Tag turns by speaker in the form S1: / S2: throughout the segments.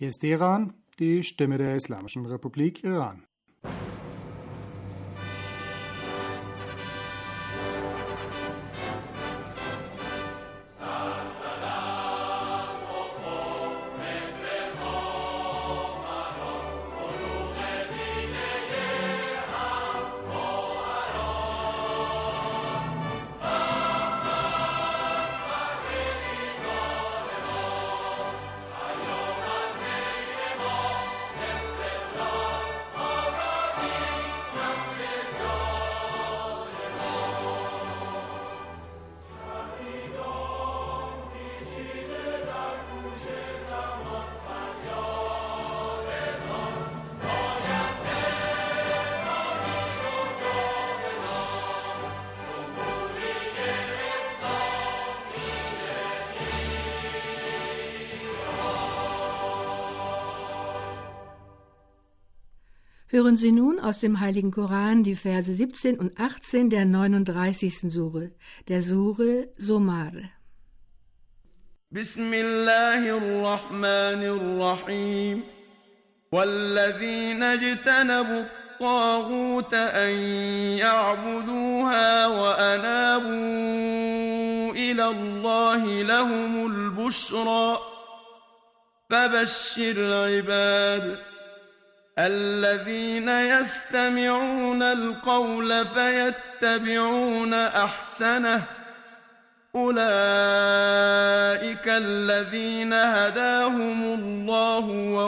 S1: Hier ist Teheran, die Stimme der Islamischen Republik Iran.
S2: Hören Sie nun aus dem Heiligen Koran die Verse 17 und 18 der 39. Sure, der Sure Zomar.
S3: Bismillahirrahmanirrahim. والذين اجتنبوا الطاغوت أن يعبدوها وأنابوا إلى الله لهم البشرى فبشر عباد الذين يستمعون القول فيتبعون أحسنه أولئك الذين هداهم الله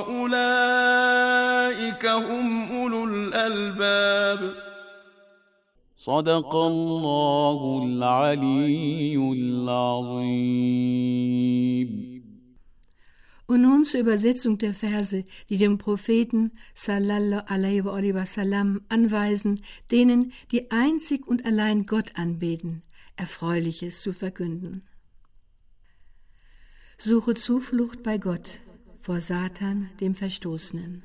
S3: وأولئك هم أولو الألباب
S4: صدق الله العلي العظيم.
S2: Und nun zur Übersetzung der Verse, die dem Propheten sallallahu alaihi wa sallam anweisen, denen, die einzig und allein Gott anbeten, Erfreuliches zu verkünden. Suche Zuflucht bei Gott vor Satan, dem Verstoßenen.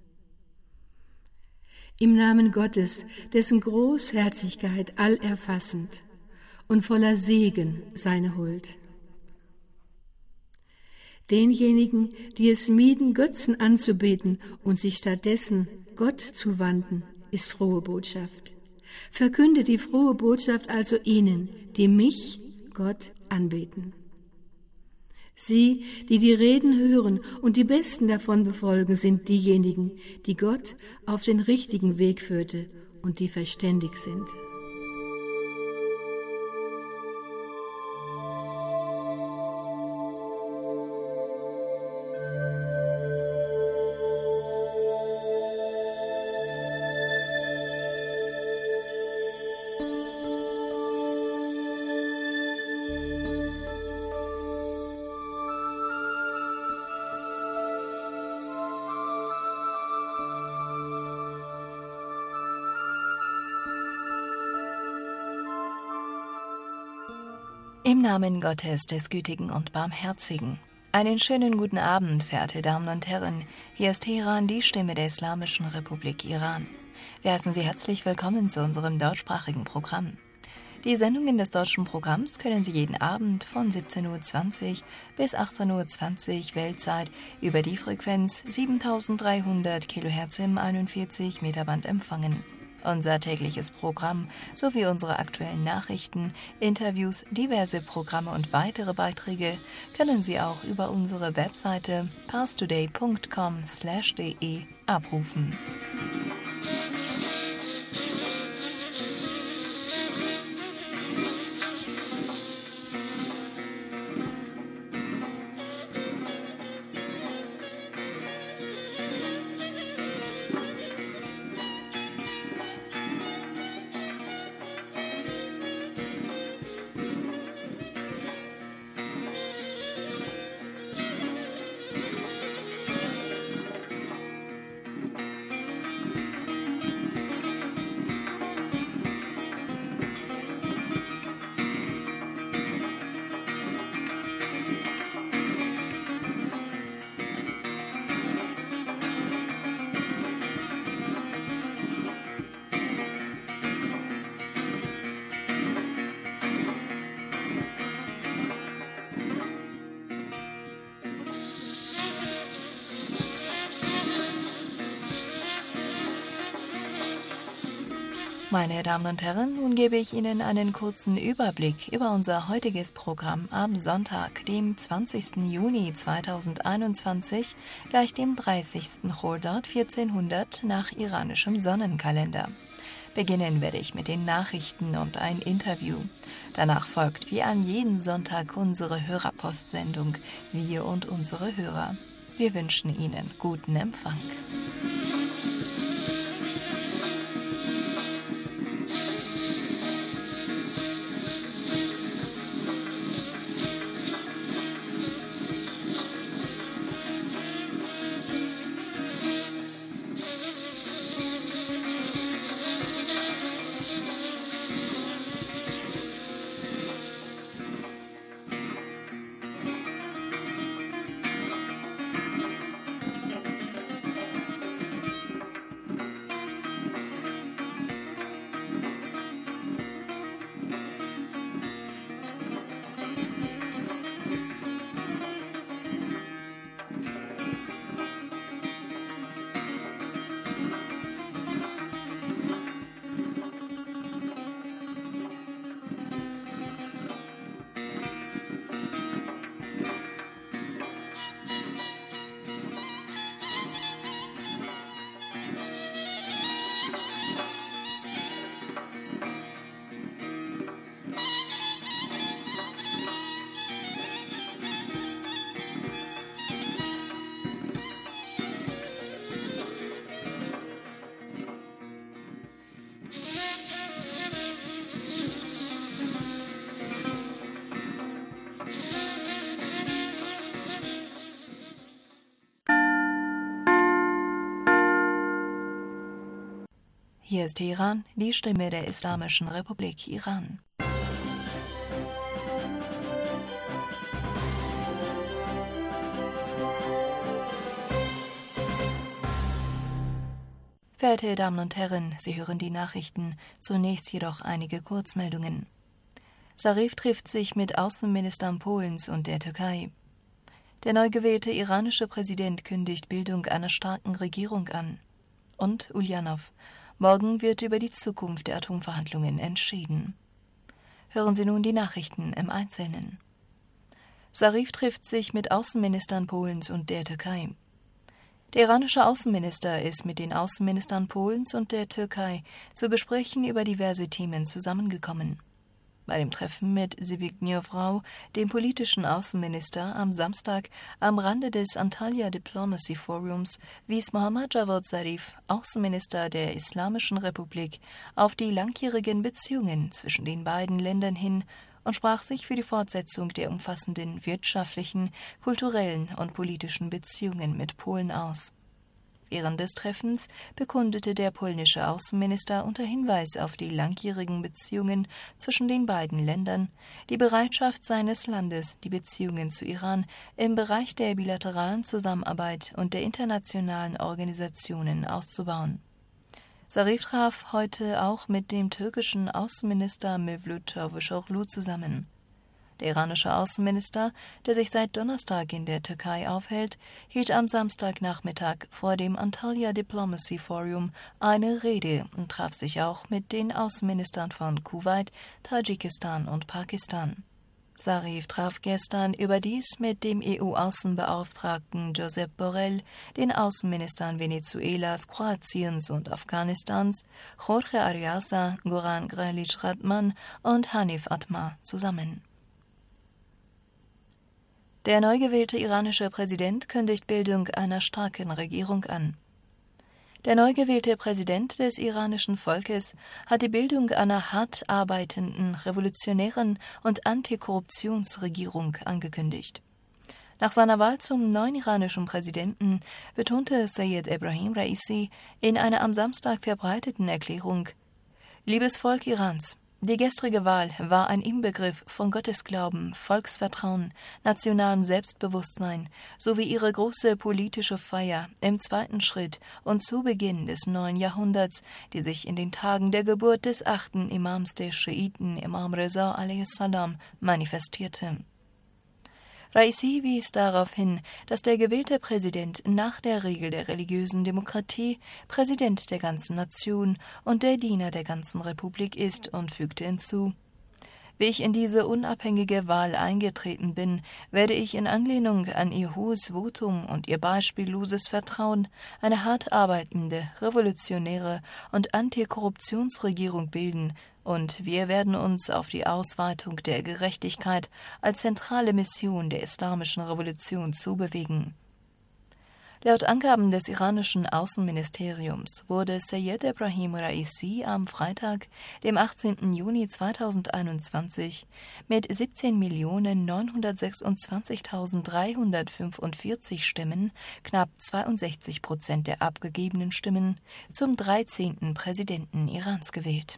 S2: Im Namen Gottes, dessen Großherzigkeit allerfassend und voller Segen seine Huld. Denjenigen, die es mieden, Götzen anzubeten und sich stattdessen Gott zuwandten, ist frohe Botschaft. Verkünde die frohe Botschaft also ihnen, die mich, Gott, anbeten. Sie, die die Reden hören und die Besten davon befolgen, sind diejenigen, die Gott auf den richtigen Weg führte und die verständig sind.
S5: Im Namen Gottes, des Gütigen und Barmherzigen. Einen schönen guten Abend, verehrte Damen und Herren. Hier ist Teheran, die Stimme der Islamischen Republik Iran. Wir heißen Sie herzlich willkommen zu unserem deutschsprachigen Programm. Die Sendungen des deutschen Programms können Sie jeden Abend von 17:20 Uhr bis 18:20 Uhr Weltzeit über die Frequenz 7300 kHz im 41 Meter Band empfangen. Unser tägliches Programm sowie unsere aktuellen Nachrichten, Interviews, diverse Programme und weitere Beiträge können Sie auch über unsere Webseite parstoday.com/de abrufen. Meine Damen und Herren, nun gebe ich Ihnen einen kurzen Überblick über unser heutiges Programm am Sonntag, dem 20. Juni 2021, gleich dem 30. Chordad 1400 nach iranischem Sonnenkalender. Beginnen werde ich mit den Nachrichten und ein Interview. Danach folgt wie an jeden Sonntag unsere Hörerpostsendung Wir und unsere Hörer. Wir wünschen Ihnen guten Empfang. Hier ist Teheran, die Stimme der Islamischen Republik Iran. Verehrte Damen und Herren, Sie hören die Nachrichten, zunächst jedoch einige Kurzmeldungen. Zarif trifft sich mit Außenministern Polens und der Türkei. Der neu gewählte iranische Präsident kündigt Bildung einer starken Regierung an. Und Ulyanov: Morgen wird über die Zukunft der Atomverhandlungen entschieden. Hören Sie nun die Nachrichten im Einzelnen. Zarif trifft sich mit Außenministern Polens und der Türkei. Der iranische Außenminister ist mit den Außenministern Polens und der Türkei zu Gesprächen über diverse Themen zusammengekommen. Bei dem Treffen mit Zbigniew Rau, dem politischen Außenminister, am Samstag am Rande des Antalya Diplomacy Forums, wies Mohammad Javad Zarif, Außenminister der Islamischen Republik, auf die langjährigen Beziehungen zwischen den beiden Ländern hin und sprach sich für die Fortsetzung der umfassenden wirtschaftlichen, kulturellen und politischen Beziehungen mit Polen aus. Während des Treffens bekundete der polnische Außenminister unter Hinweis auf die langjährigen Beziehungen zwischen den beiden Ländern die Bereitschaft seines Landes, die Beziehungen zu Iran im Bereich der bilateralen Zusammenarbeit und der internationalen Organisationen auszubauen. Zarif traf heute auch mit dem türkischen Außenminister Mevlut Cavusoglu zusammen. Der iranische Außenminister, der sich seit Donnerstag in der Türkei aufhält, hielt am Samstagnachmittag vor dem Antalya Diplomacy Forum eine Rede und traf sich auch mit den Außenministern von Kuwait, Tadschikistan und Pakistan. Zarif traf gestern überdies mit dem EU-Außenbeauftragten Josep Borrell, den Außenministern Venezuelas, Kroatiens und Afghanistans, Jorge Arreaza, Goran Grlić Radman und Hanif Atmar zusammen. Der neu gewählte iranische Präsident kündigt Bildung einer starken Regierung an. Der neu gewählte Präsident des iranischen Volkes hat die Bildung einer hart arbeitenden, revolutionären und Antikorruptionsregierung angekündigt. Nach seiner Wahl zum neuen iranischen Präsidenten betonte Sayed Ebrahim Raisi in einer am Samstag verbreiteten Erklärung: Liebes Volk Irans, die gestrige Wahl war ein Inbegriff von Gottesglauben, Volksvertrauen, nationalem Selbstbewusstsein sowie ihre große politische Feier im zweiten Schritt und zu Beginn des neuen Jahrhunderts, die sich in den Tagen der Geburt des 8. Imams der Schiiten, Imam Reza a.s., manifestierte. Raisi wies darauf hin, dass der gewählte Präsident nach der Regel der religiösen Demokratie Präsident der ganzen Nation und der Diener der ganzen Republik ist und fügte hinzu: Wie ich in diese unabhängige Wahl eingetreten bin, werde ich in Anlehnung an ihr hohes Votum und ihr beispielloses Vertrauen eine hart arbeitende, revolutionäre und Antikorruptionsregierung bilden, und wir werden uns auf die Ausweitung der Gerechtigkeit als zentrale Mission der islamischen Revolution zubewegen. Laut Angaben des iranischen Außenministeriums wurde Seyed Ebrahim Raisi am Freitag, dem 18. Juni 2021, mit 17.926.345 Stimmen, knapp 62% der abgegebenen Stimmen, zum 13. Präsidenten Irans gewählt.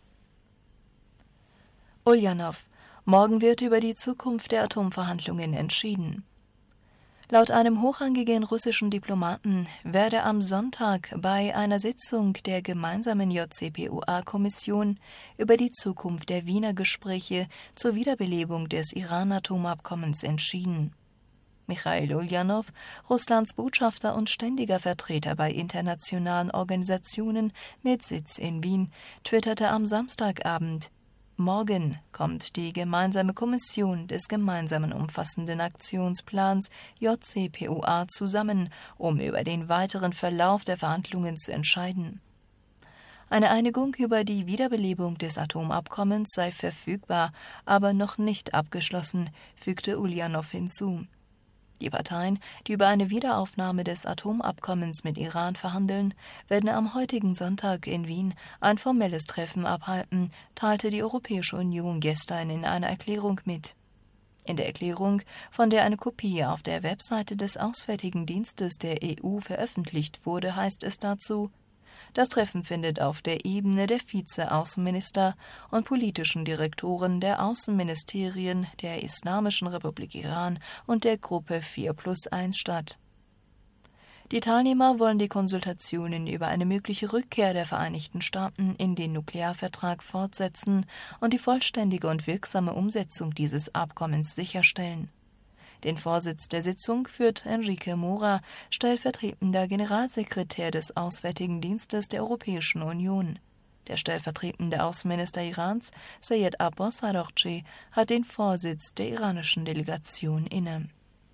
S5: Uljanov: Morgen wird über die Zukunft der Atomverhandlungen entschieden. Laut einem hochrangigen russischen Diplomaten werde am Sonntag bei einer Sitzung der gemeinsamen JCPOA-Kommission über die Zukunft der Wiener Gespräche zur Wiederbelebung des Iran-Atomabkommens entschieden. Michail Uljanov, Russlands Botschafter und ständiger Vertreter bei internationalen Organisationen mit Sitz in Wien, twitterte am Samstagabend: Morgen kommt die gemeinsame Kommission des gemeinsamen umfassenden Aktionsplans JCPOA zusammen, um über den weiteren Verlauf der Verhandlungen zu entscheiden. Eine Einigung über die Wiederbelebung des Atomabkommens sei verfügbar, aber noch nicht abgeschlossen, fügte Uljanov hinzu. Die Parteien, die über eine Wiederaufnahme des Atomabkommens mit Iran verhandeln, werden am heutigen Sonntag in Wien ein formelles Treffen abhalten, teilte die Europäische Union gestern in einer Erklärung mit. In der Erklärung, von der eine Kopie auf der Webseite des Auswärtigen Dienstes der EU veröffentlicht wurde, heißt es dazu: Das Treffen findet auf der Ebene der Vize-Außenminister und politischen Direktoren der Außenministerien der Islamischen Republik Iran und der Gruppe 4+1 statt. Die Teilnehmer wollen die Konsultationen über eine mögliche Rückkehr der Vereinigten Staaten in den Nuklearvertrag fortsetzen und die vollständige und wirksame Umsetzung dieses Abkommens sicherstellen. Den Vorsitz der Sitzung führt Enrique Mora, stellvertretender Generalsekretär des Auswärtigen Dienstes der Europäischen Union. Der stellvertretende Außenminister Irans, Seyed Abbas Araghchi, hat den Vorsitz der iranischen Delegation inne.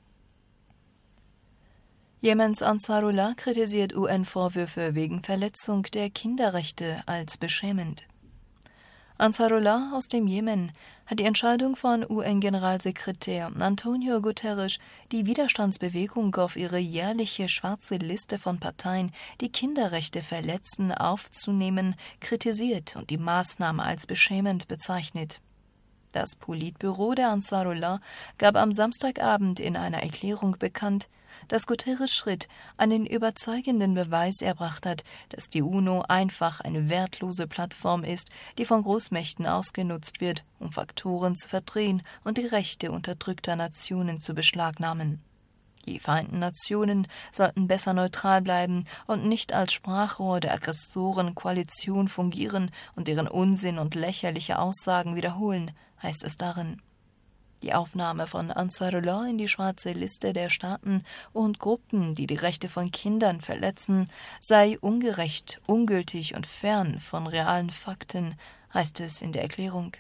S5: Jemens Ansarullah kritisiert UN-Vorwürfe wegen Verletzung der Kinderrechte als beschämend. Ansarullah aus dem Jemen hat die Entscheidung von UN-Generalsekretär Antonio Guterres, die Widerstandsbewegung auf ihre jährliche schwarze Liste von Parteien, die Kinderrechte verletzen, aufzunehmen, kritisiert und die Maßnahme als beschämend bezeichnet. Das Politbüro der Ansarullah gab am Samstagabend in einer Erklärung bekannt, dass Guterres' Schritt einen überzeugenden Beweis erbracht hat, dass die UNO einfach eine wertlose Plattform ist, die von Großmächten ausgenutzt wird, um Faktoren zu verdrehen und die Rechte unterdrückter Nationen zu beschlagnahmen. Die Vereinten Nationen sollten besser neutral bleiben und nicht als Sprachrohr der Aggressorenkoalition fungieren und deren Unsinn und lächerliche Aussagen wiederholen, heißt es darin. Die Aufnahme von Ansarullah in die schwarze Liste der Staaten und Gruppen, die die Rechte von Kindern verletzen, sei ungerecht, ungültig und fern von realen Fakten, heißt es in der Erklärung.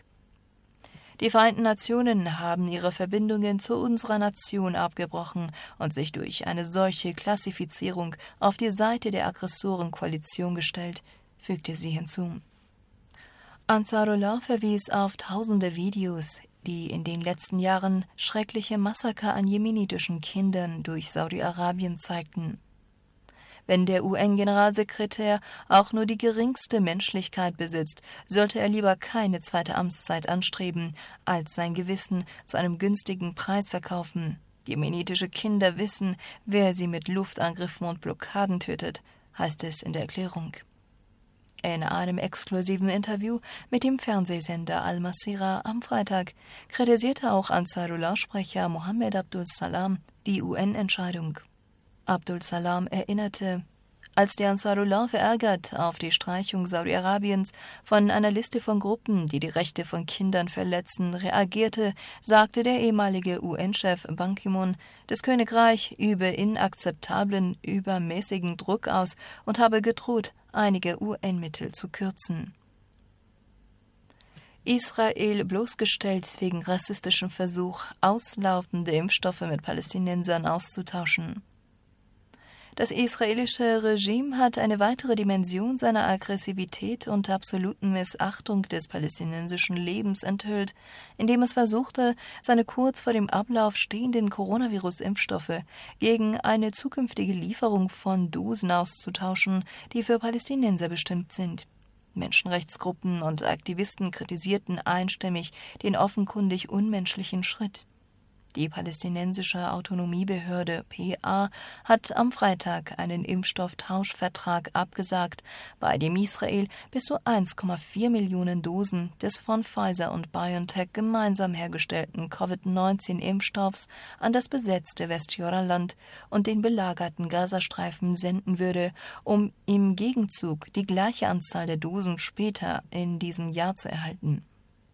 S5: Die Vereinten Nationen haben ihre Verbindungen zu unserer Nation abgebrochen und sich durch eine solche Klassifizierung auf die Seite der Aggressorenkoalition gestellt, fügte sie hinzu. Ansarullah verwies auf tausende Videos, die in den letzten Jahren schreckliche Massaker an jemenitischen Kindern durch Saudi-Arabien zeigten. Wenn der UN-Generalsekretär auch nur die geringste Menschlichkeit besitzt, sollte er lieber keine zweite Amtszeit anstreben, als sein Gewissen zu einem günstigen Preis verkaufen. Jemenitische Kinder wissen, wer sie mit Luftangriffen und Blockaden tötet, heißt es in der Erklärung. In einem exklusiven Interview mit dem Fernsehsender Al-Masira am Freitag kritisierte auch Ansarullah-Sprecher Mohammed Abdul Salam die UN-Entscheidung. Abdul Salam erinnerte: Als die Ansarullah verärgert auf die Streichung Saudi-Arabiens von einer Liste von Gruppen, die die Rechte von Kindern verletzen, reagierte, sagte der ehemalige UN-Chef Ban Ki-moon, das Königreich übe inakzeptablen, übermäßigen Druck aus und habe gedroht, einige UN-Mittel zu kürzen. Israel bloßgestellt wegen rassistischem Versuch, auslaufende Impfstoffe mit Palästinensern auszutauschen. Das israelische Regime hat eine weitere Dimension seiner Aggressivität und absoluten Missachtung des palästinensischen Lebens enthüllt, indem es versuchte, seine kurz vor dem Ablauf stehenden Coronavirus-Impfstoffe gegen eine zukünftige Lieferung von Dosen auszutauschen, die für Palästinenser bestimmt sind. Menschenrechtsgruppen und Aktivisten kritisierten einstimmig den offenkundig unmenschlichen Schritt. Die palästinensische Autonomiebehörde PA hat am Freitag einen Impfstofftauschvertrag abgesagt, bei dem Israel bis zu 1,4 Millionen Dosen des von Pfizer und BioNTech gemeinsam hergestellten Covid-19-Impfstoffs an das besetzte Westjordanland und den belagerten Gazastreifen senden würde, um im Gegenzug die gleiche Anzahl der Dosen später in diesem Jahr zu erhalten.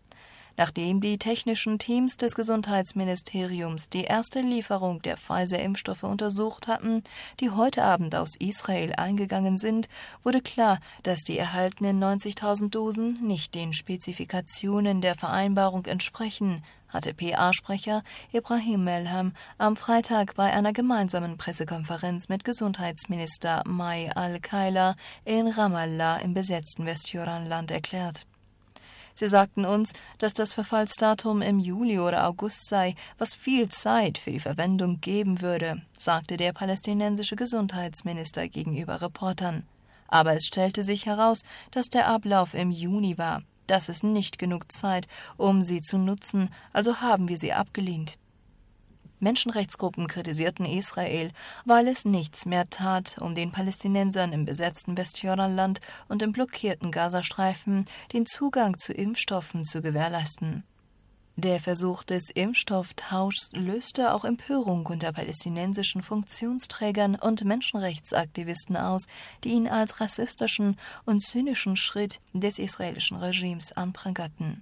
S5: Nachdem die technischen Teams des Gesundheitsministeriums die erste Lieferung der Pfizer-Impfstoffe untersucht hatten, die heute Abend aus Israel eingegangen sind, wurde klar, dass die erhaltenen 90.000 Dosen nicht den Spezifikationen der Vereinbarung entsprechen, hatte PA-Sprecher Ibrahim Melham am Freitag bei einer gemeinsamen Pressekonferenz mit Gesundheitsminister Mai al-Kaila in Ramallah im besetzten Westjordanland erklärt. Sie sagten uns, dass das Verfallsdatum im Juli oder August sei, was viel Zeit für die Verwendung geben würde, sagte der palästinensische Gesundheitsminister gegenüber Reportern. Aber es stellte sich heraus, dass der Ablauf im Juni war. Das ist nicht genug Zeit, um sie zu nutzen, also haben wir sie abgelehnt. Menschenrechtsgruppen kritisierten Israel, weil es nichts mehr tat, um den Palästinensern im besetzten Westjordanland und im blockierten Gazastreifen den Zugang zu Impfstoffen zu gewährleisten. Der Versuch des Impfstofftauschs löste auch Empörung unter palästinensischen Funktionsträgern und Menschenrechtsaktivisten aus, die ihn als rassistischen und zynischen Schritt des israelischen Regimes anprangerten.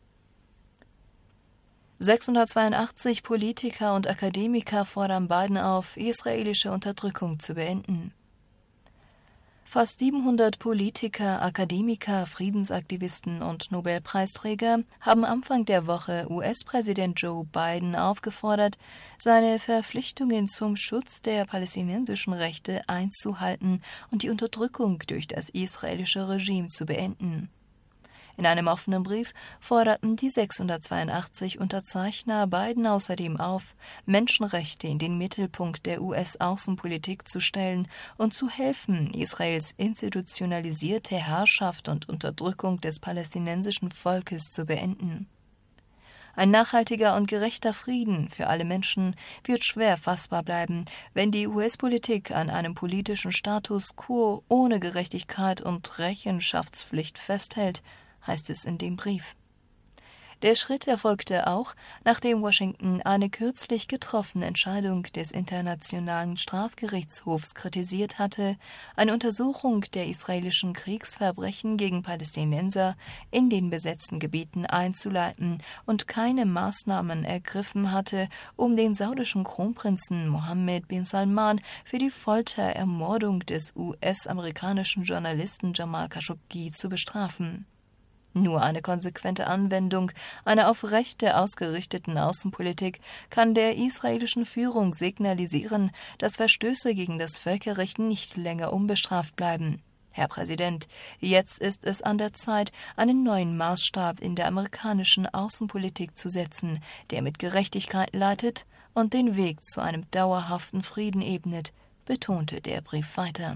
S5: 682 Politiker und Akademiker fordern Biden auf, israelische Unterdrückung zu beenden. Fast 700 Politiker, Akademiker, Friedensaktivisten und Nobelpreisträger haben Anfang der Woche US-Präsident Joe Biden aufgefordert, seine Verpflichtungen zum Schutz der palästinensischen Rechte einzuhalten und die Unterdrückung durch das israelische Regime zu beenden. In einem offenen Brief forderten die 682 Unterzeichner Biden außerdem auf, Menschenrechte in den Mittelpunkt der US-Außenpolitik zu stellen und zu helfen, Israels institutionalisierte Herrschaft und Unterdrückung des palästinensischen Volkes zu beenden. Ein nachhaltiger und gerechter Frieden für alle Menschen wird schwer fassbar bleiben, wenn die US-Politik an einem politischen Status quo ohne Gerechtigkeit und Rechenschaftspflicht festhält, heißt es in dem Brief. Der Schritt erfolgte auch, nachdem Washington eine kürzlich getroffene Entscheidung des Internationalen Strafgerichtshofs kritisiert hatte, eine Untersuchung der israelischen Kriegsverbrechen gegen Palästinenser in den besetzten Gebieten einzuleiten und keine Maßnahmen ergriffen hatte, um den saudischen Kronprinzen Mohammed bin Salman für die Folterermordung des US-amerikanischen Journalisten Jamal Khashoggi zu bestrafen. Nur eine konsequente Anwendung einer auf Rechte ausgerichteten Außenpolitik kann der israelischen Führung signalisieren, dass Verstöße gegen das Völkerrecht nicht länger unbestraft bleiben. Herr Präsident, jetzt ist es an der Zeit, einen neuen Maßstab in der amerikanischen Außenpolitik zu setzen, der mit Gerechtigkeit leitet und den Weg zu einem dauerhaften Frieden ebnet, betonte der Brief weiter.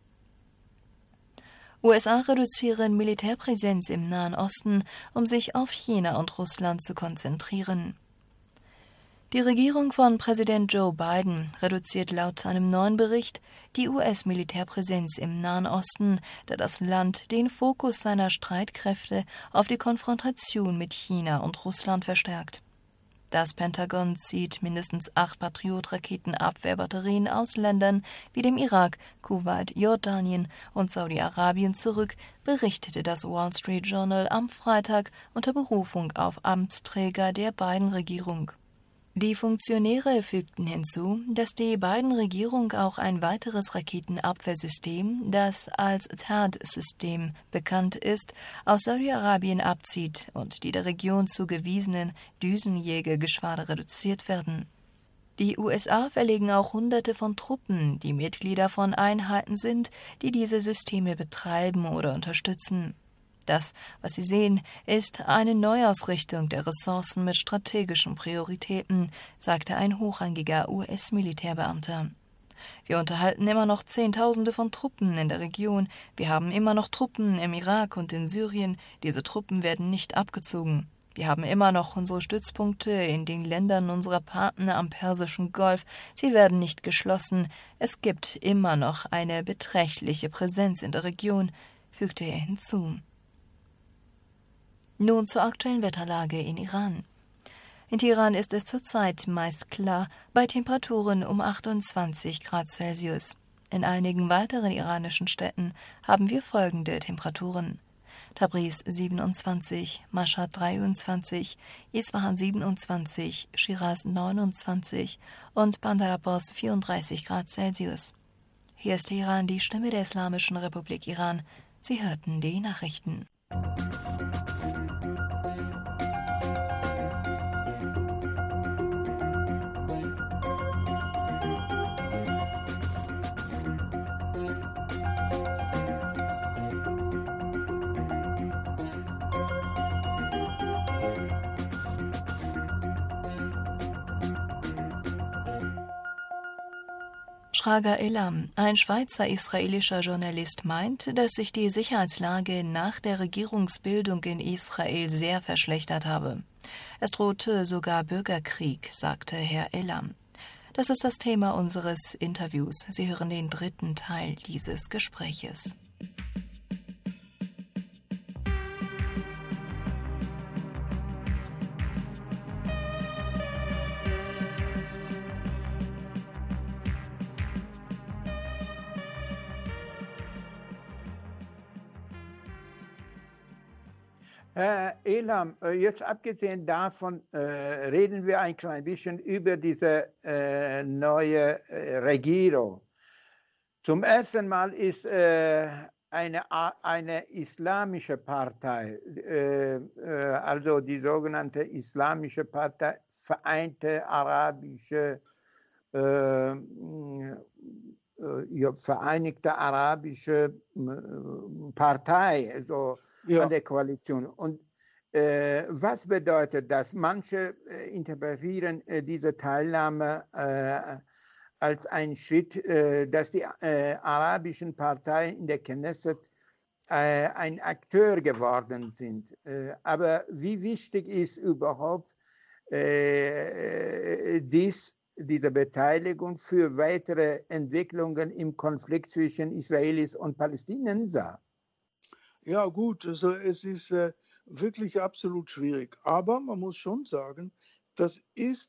S5: USA reduzieren Militärpräsenz im Nahen Osten, um sich auf China und Russland zu konzentrieren. Die Regierung von Präsident Joe Biden reduziert laut einem neuen Bericht die US-Militärpräsenz im Nahen Osten, da das Land den Fokus seiner Streitkräfte auf die Konfrontation mit China und Russland verstärkt. Das Pentagon zieht mindestens 8 Patriot-Raketenabwehrbatterien aus Ländern wie dem Irak, Kuwait, Jordanien und Saudi-Arabien zurück, berichtete das Wall Street Journal am Freitag unter Berufung auf Amtsträger der Biden-Regierung. Die Funktionäre fügten hinzu, dass die Biden-Regierung auch ein weiteres Raketenabwehrsystem, das als THAAD-System bekannt ist, aus Saudi-Arabien abzieht und die der Region zugewiesenen Düsenjägergeschwader reduziert werden. Die USA verlegen auch Hunderte von Truppen, die Mitglieder von Einheiten sind, die diese Systeme betreiben oder unterstützen. Das, was Sie sehen, ist eine Neuausrichtung der Ressourcen mit strategischen Prioritäten, sagte ein hochrangiger US-Militärbeamter. Wir unterhalten immer noch Zehntausende von Truppen in der Region. Wir haben immer noch Truppen im Irak und in Syrien. Diese Truppen werden nicht abgezogen. Wir haben immer noch unsere Stützpunkte in den Ländern unserer Partner am Persischen Golf. Sie werden nicht geschlossen. Es gibt immer noch eine beträchtliche Präsenz in der Region, fügte er hinzu. Nun zur aktuellen Wetterlage in Iran. In Teheran ist es zurzeit meist klar, bei Temperaturen um 28 Grad Celsius. In einigen weiteren iranischen Städten haben wir folgende Temperaturen: Tabriz 27, Mashhad 23, Isfahan 27, Schiraz 29 und Bandar Abbas 34 Grad Celsius. Hier ist Teheran, die Stimme der Islamischen Republik Iran. Sie hörten die Nachrichten. Shraga Elam, ein Schweizer-israelischer Journalist, meint, dass sich die Sicherheitslage nach der Regierungsbildung in Israel sehr verschlechtert habe. Es drohte sogar Bürgerkrieg, sagte Herr Elam. Das ist das Thema unseres Interviews. Sie hören den 3. Teil dieses Gespräches.
S6: Herr Elam, jetzt abgesehen davon reden wir ein klein bisschen über diese neue Regierung. Zum ersten Mal ist eine islamische Partei, also die sogenannte Islamische Partei, Vereinigte Arabische Partei, also an der Koalition. Und was bedeutet das? Manche interpretieren diese Teilnahme als einen Schritt, dass die arabischen Parteien in der Knesset ein Akteur geworden sind. Aber wie wichtig ist überhaupt diese Beteiligung für weitere Entwicklungen im Konflikt zwischen Israelis und Palästinensern?
S7: Ja gut, also es ist wirklich absolut schwierig. Aber man muss schon sagen, das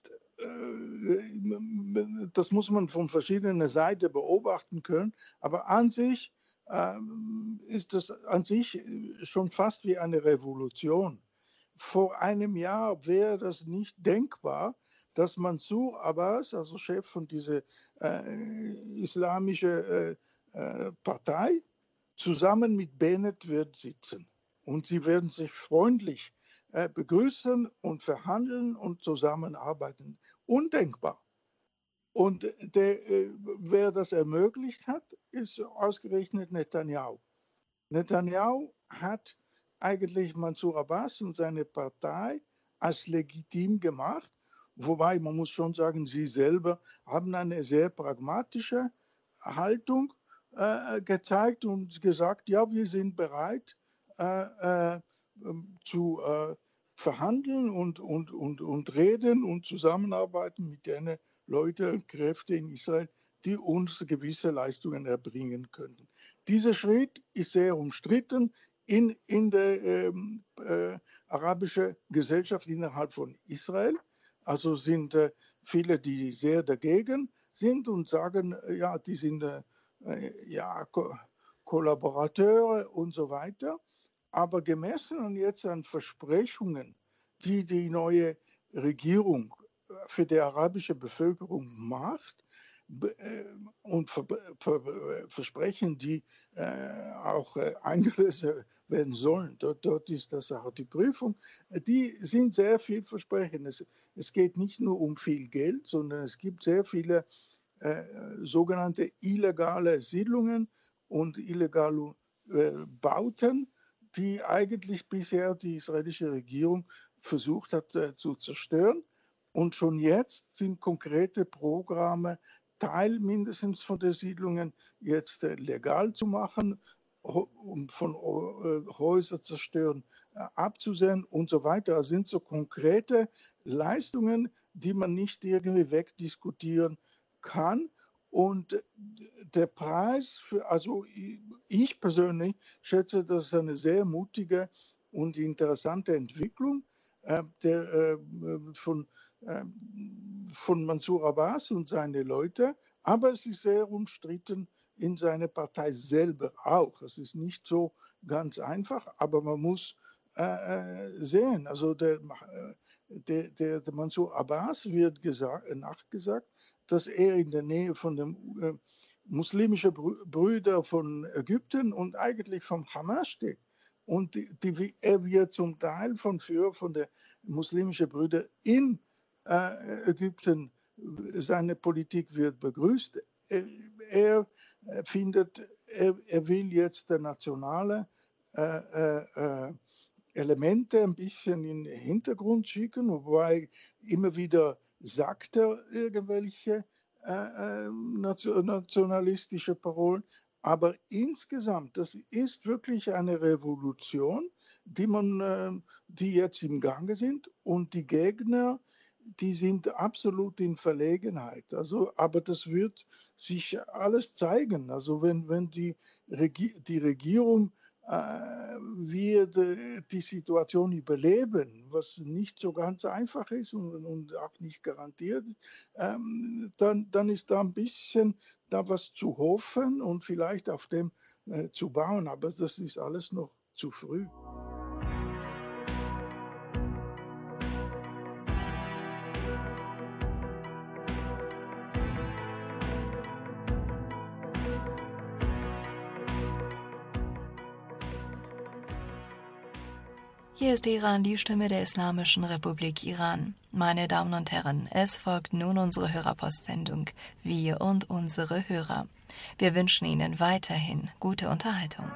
S7: muss man von verschiedenen Seiten beobachten können. Aber an sich ist das an sich schon fast wie eine Revolution. Vor einem Jahr wäre das nicht denkbar, dass Mansour Abbas, also Chef von dieser islamischen Partei, zusammen mit Bennett wird sitzen. Und sie werden sich freundlich begrüßen und verhandeln und zusammenarbeiten. Undenkbar. Und wer das ermöglicht hat, ist ausgerechnet Netanyahu. Netanyahu hat eigentlich Mansour Abbas und seine Partei als legitim gemacht, wobei man muss schon sagen, sie selber haben eine sehr pragmatische Haltung gezeigt und gesagt, ja, wir sind bereit zu verhandeln und reden und zusammenarbeiten mit den Leuten und Kräften in Israel, die uns gewisse Leistungen erbringen können. Dieser Schritt ist sehr umstritten in der arabischen Gesellschaft innerhalb von Israel. Also sind viele, die sehr dagegen sind und sagen, ja, die sind Kollaborateure und so weiter. Aber gemessen jetzt an Versprechungen, die die neue Regierung für die arabische Bevölkerung macht, und Versprechen, die auch eingelöst werden sollen. Dort ist das auch die Prüfung. Die sind sehr vielversprechend. Es geht nicht nur um viel Geld, sondern es gibt sehr viele sogenannte illegale Siedlungen und illegale Bauten, die eigentlich bisher die israelische Regierung versucht hat zu zerstören. Und schon jetzt sind konkrete Programme, Teil mindestens von den Siedlungen jetzt legal zu machen, um von Häuser zerstören abzusehen und so weiter. Das sind so konkrete Leistungen, die man nicht irgendwie wegdiskutieren kann. Und der Preis also ich persönlich schätze, das ist eine sehr mutige und interessante Entwicklung von Mansour Abbas und seine Leute, aber es ist sehr umstritten in seiner Partei selber auch. Es ist nicht so ganz einfach, aber man muss sehen, also der Mansour Abbas wird nachgesagt, dass er in der Nähe von den muslimischen Brüdern von Ägypten und eigentlich vom Hamas steht. Und er wird zum Teil von der muslimischen Brüder in Ägypten, seine Politik wird begrüßt. Er will jetzt der nationale Elemente ein bisschen in den Hintergrund schicken, wobei immer wieder sagt er irgendwelche nationalistische Parolen. Aber insgesamt, das ist wirklich eine Revolution, die jetzt im Gange sind, und die Gegner, die sind absolut in Verlegenheit. Also, aber das wird sich alles zeigen. Also wenn die Regierung wird die Situation überleben, was nicht so ganz einfach ist und auch nicht garantiert, dann ist da ein bisschen da was zu hoffen und vielleicht auf dem zu bauen. Aber das ist alles noch zu früh.
S5: Hier ist Iran, die Stimme der Islamischen Republik Iran. Meine Damen und Herren, es folgt nun unsere Hörerpostsendung, wir und unsere Hörer. Wir wünschen Ihnen weiterhin gute Unterhaltung.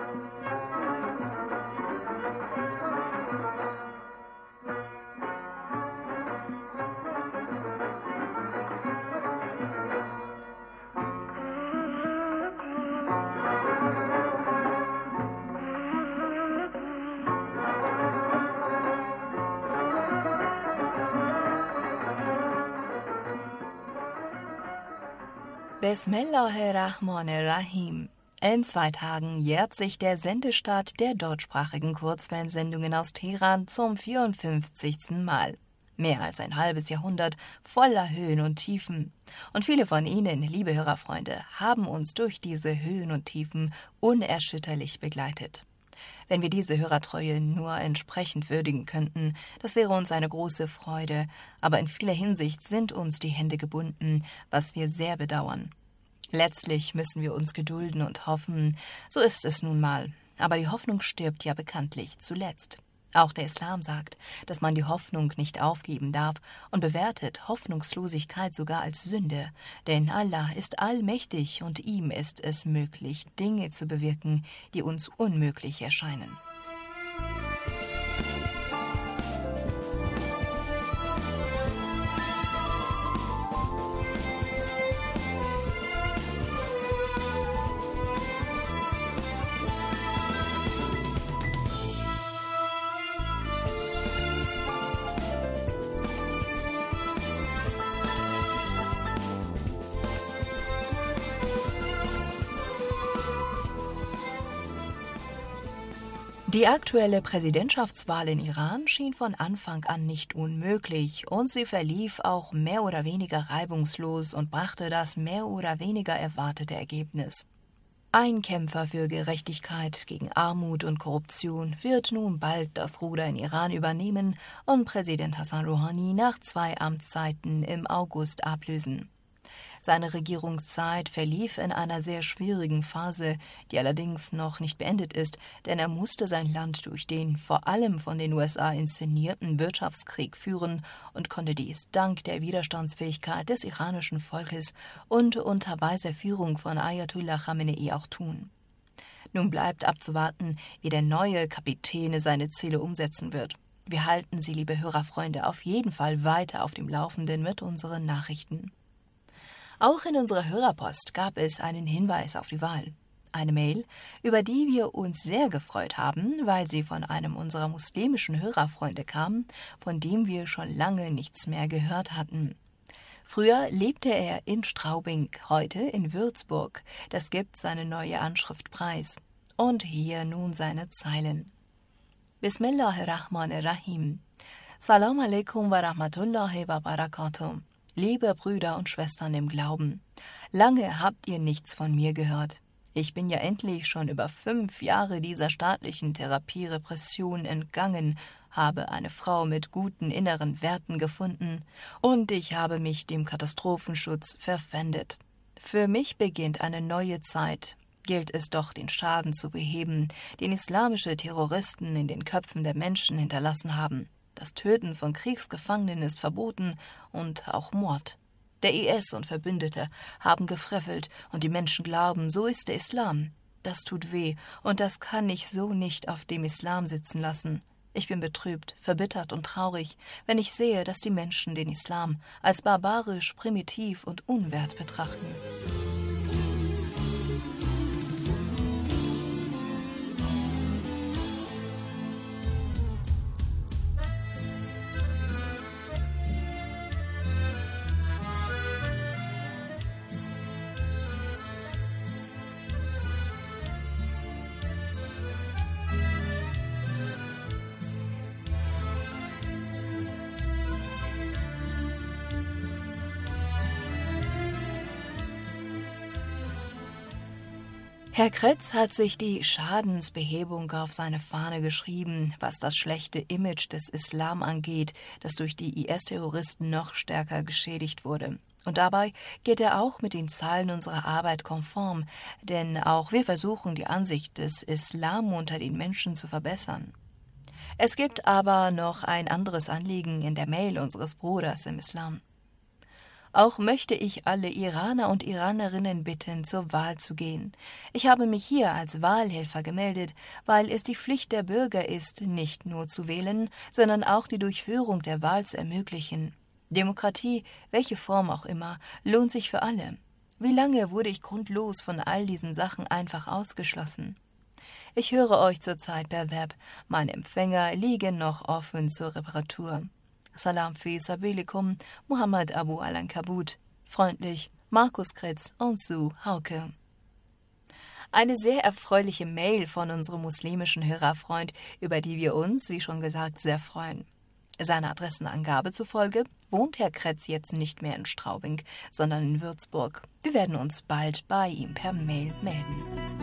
S5: Bismillahirrahmanirrahim. In 2 Tagen jährt sich der Sendestart der deutschsprachigen Kurzwellensendungen aus Teheran zum 54. Mal. Mehr als ein halbes Jahrhundert voller Höhen und Tiefen. Und viele von Ihnen, liebe Hörerfreunde, haben uns durch diese Höhen und Tiefen unerschütterlich begleitet. Wenn wir diese Hörertreue nur entsprechend würdigen könnten, das wäre uns eine große Freude, aber in vieler Hinsicht sind uns die Hände gebunden, was wir sehr bedauern. Letztlich müssen wir uns gedulden und hoffen, so ist es nun mal, aber die Hoffnung stirbt ja bekanntlich zuletzt. Auch der Islam sagt, dass man die Hoffnung nicht aufgeben darf und bewertet Hoffnungslosigkeit sogar als Sünde, denn Allah ist allmächtig und ihm ist es möglich, Dinge zu bewirken, die uns unmöglich erscheinen. Die aktuelle Präsidentschaftswahl in Iran schien von Anfang an nicht unmöglich und sie verlief auch mehr oder weniger reibungslos und brachte das mehr oder weniger erwartete Ergebnis. Ein Kämpfer für Gerechtigkeit gegen Armut und Korruption wird nun bald das Ruder in Iran übernehmen und Präsident Hassan Rouhani nach 2 Amtszeiten im August ablösen. Seine Regierungszeit verlief in einer sehr schwierigen Phase, die allerdings noch nicht beendet ist, denn er musste sein Land durch den vor allem von den USA inszenierten Wirtschaftskrieg führen und konnte dies dank der Widerstandsfähigkeit des iranischen Volkes und unter weiser Führung von Ayatollah Khamenei auch tun. Nun bleibt abzuwarten, wie der neue Kapitän seine Ziele umsetzen wird. Wir halten Sie, liebe Hörerfreunde, auf jeden Fall weiter auf dem Laufenden mit unseren Nachrichten. Auch in unserer Hörerpost gab es einen Hinweis auf die Wahl. Eine Mail, über die wir uns sehr gefreut haben, weil sie von einem unserer muslimischen Hörerfreunde kam, von dem wir schon lange nichts mehr gehört hatten. Früher lebte er in Straubing, heute in Würzburg. Das gibt seine neue Anschrift preis. Und hier nun seine Zeilen. Bismillahirrahmanirrahim. Salam alaikum wa rahmatullahi wa barakatuh. Liebe Brüder und Schwestern im Glauben, lange habt ihr nichts von mir gehört. Ich bin ja endlich schon über 5 Jahre dieser staatlichen Therapierepression entgangen, habe eine Frau mit guten inneren Werten gefunden und ich habe mich dem Katastrophenschutz verpfändet. Für mich beginnt eine neue Zeit. Gilt es doch, den Schaden zu beheben, den islamische Terroristen in den Köpfen der Menschen hinterlassen haben. Das Töten von Kriegsgefangenen ist verboten und auch Mord. Der IS und Verbündete haben gefrevelt und die Menschen glauben, so ist der Islam. Das tut weh und das kann ich so nicht auf dem Islam sitzen lassen. Ich bin betrübt, verbittert und traurig, wenn ich sehe, dass die Menschen den Islam als barbarisch, primitiv und unwert betrachten. Herr Kretz hat sich die Schadensbehebung auf seine Fahne geschrieben, was das schlechte Image des Islam angeht, das durch die IS-Terroristen noch stärker geschädigt wurde. Und dabei geht er auch mit den Zahlen unserer Arbeit konform, denn auch wir versuchen, die Ansicht des Islam unter den Menschen zu verbessern. Es gibt aber noch ein anderes Anliegen in der Mail unseres Bruders im Islam. Auch möchte ich alle Iraner und Iranerinnen bitten, zur Wahl zu gehen. Ich habe mich hier als Wahlhelfer gemeldet, weil es die Pflicht der Bürger ist, nicht nur zu wählen, sondern auch die Durchführung der Wahl zu ermöglichen. Demokratie, welche Form auch immer, lohnt sich für alle. Wie lange wurde ich grundlos von all diesen Sachen einfach ausgeschlossen? Ich höre euch zurzeit per Web. Meine Empfänger liegen noch offen zur Reparatur. Salam fi Sabilikum, Muhammad Abu Al-Ankabut. Freundlich, Markus Kretz und Sue Hauke. Eine sehr erfreuliche Mail von unserem muslimischen Hörerfreund, über die wir uns, wie schon gesagt, sehr freuen. Seiner Adressenangabe zufolge wohnt Herr Kretz jetzt nicht mehr in Straubing, sondern in Würzburg. Wir werden uns bald bei ihm per Mail melden.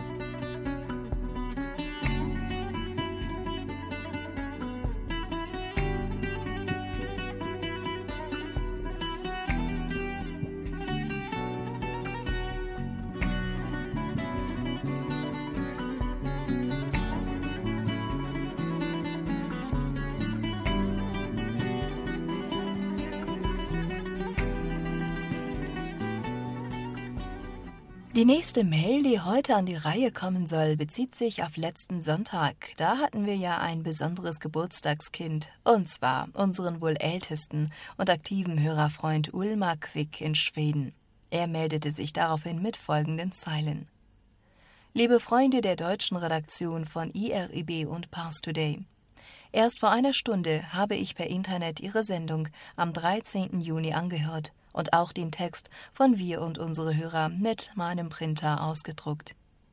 S5: Die nächste Mail, die heute an die Reihe kommen soll, bezieht sich auf letzten Sonntag. Da hatten wir ja ein besonderes Geburtstagskind, und zwar unseren wohl ältesten und aktiven Hörerfreund Ulmar Quick in Schweden. Er meldete sich daraufhin mit folgenden Zeilen. Liebe Freunde der deutschen Redaktion von IRIB und Pars Today. Erst vor einer Stunde habe ich per Internet Ihre Sendung am 13. Juni angehört und auch den Text von Wir und unsere Hörer mit meinem Printer ausgedruckt.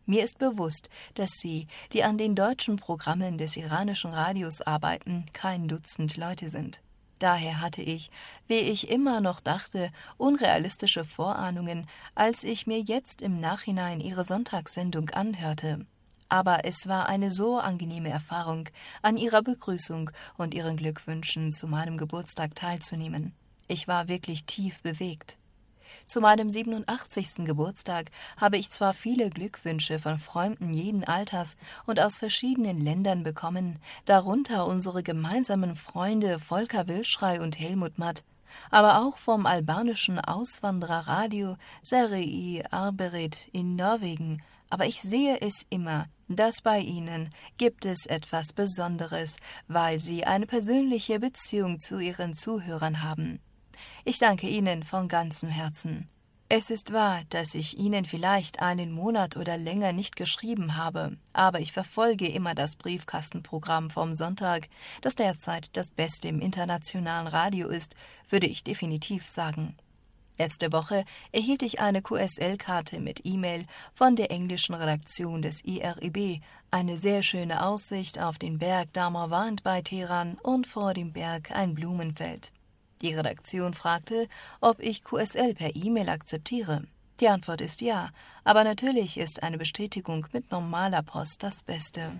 S5: Mir ist bewusst, dass Sie, die an den deutschen Programmen des iranischen Radios arbeiten, kein Dutzend Leute sind. Daher hatte ich, wie ich immer noch dachte, unrealistische Vorahnungen, als ich mir jetzt im Nachhinein Ihre Sonntagssendung anhörte. Aber es war eine so angenehme Erfahrung, an Ihrer Begrüßung und Ihren Glückwünschen zu meinem Geburtstag teilzunehmen. Ich war wirklich tief bewegt. Zu meinem 87. Geburtstag habe ich zwar viele Glückwünsche von Freunden jeden Alters und aus verschiedenen Ländern bekommen, darunter unsere gemeinsamen Freunde Volker Wilschrei und Helmut Matt, aber auch vom albanischen Auswandererradio Serei Arberit in Norwegen. Aber ich sehe es immer, dass bei Ihnen gibt es etwas Besonderes, weil Sie eine persönliche Beziehung zu Ihren Zuhörern haben. Ich danke Ihnen von ganzem Herzen. Es ist wahr, dass ich Ihnen vielleicht einen Monat oder länger nicht geschrieben habe, aber ich verfolge immer das Briefkastenprogramm vom Sonntag, das derzeit das Beste im internationalen Radio ist, würde ich definitiv sagen. Letzte Woche erhielt ich eine QSL-Karte mit E-Mail von der englischen Redaktion des IRIB, eine sehr schöne Aussicht auf den Berg Damavand bei Teheran und vor dem Berg ein Blumenfeld. Die Redaktion fragte, ob ich QSL per E-Mail akzeptiere. Die Antwort ist ja, aber natürlich ist eine Bestätigung mit normaler Post das Beste.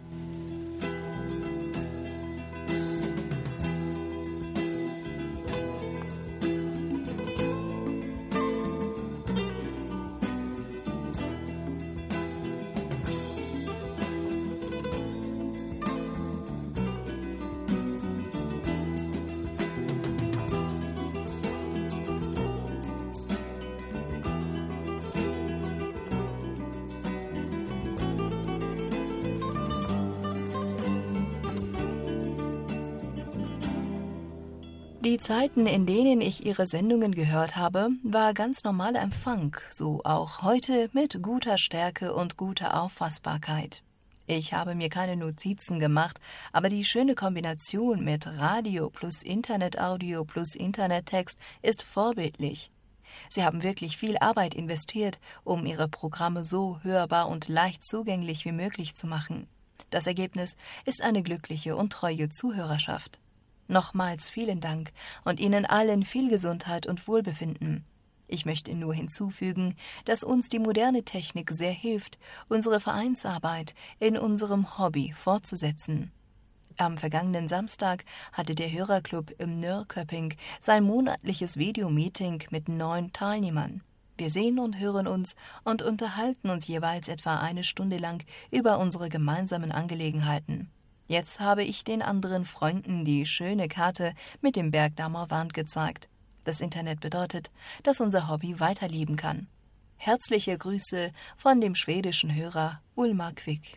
S5: Die Zeiten, in denen ich Ihre Sendungen gehört habe, war ganz normaler Empfang, so auch heute mit guter Stärke und guter Auffassbarkeit. Ich habe mir keine Notizen gemacht, aber die schöne Kombination mit Radio plus Internetaudio plus Internettext ist vorbildlich. Sie haben wirklich viel Arbeit investiert, um Ihre Programme so hörbar und leicht zugänglich wie möglich zu machen. Das Ergebnis ist eine glückliche und treue Zuhörerschaft. Nochmals vielen Dank und Ihnen allen viel Gesundheit und Wohlbefinden. Ich möchte nur hinzufügen, dass uns die moderne Technik sehr hilft, unsere Vereinsarbeit in unserem Hobby fortzusetzen. Am vergangenen Samstag hatte der Hörerclub im Nörrköping sein monatliches Videomeeting mit 9 Teilnehmern. Wir sehen und hören uns und unterhalten uns jeweils etwa eine Stunde lang über unsere gemeinsamen Angelegenheiten. Jetzt habe ich den anderen Freunden die schöne Karte mit dem Berg Damavand gezeigt. Das Internet bedeutet, dass unser Hobby weiterleben kann. Herzliche Grüße von dem schwedischen Hörer Ulmar Quick.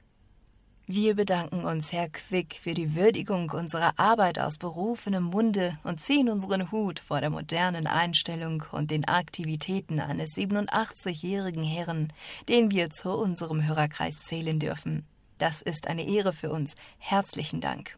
S5: Wir bedanken uns, Herr Quick, für die Würdigung unserer Arbeit aus berufenem Munde und ziehen unseren Hut vor der modernen Einstellung und den Aktivitäten eines 87-jährigen Herrn, den wir zu unserem Hörerkreis zählen dürfen. Das ist eine Ehre für uns. Herzlichen Dank.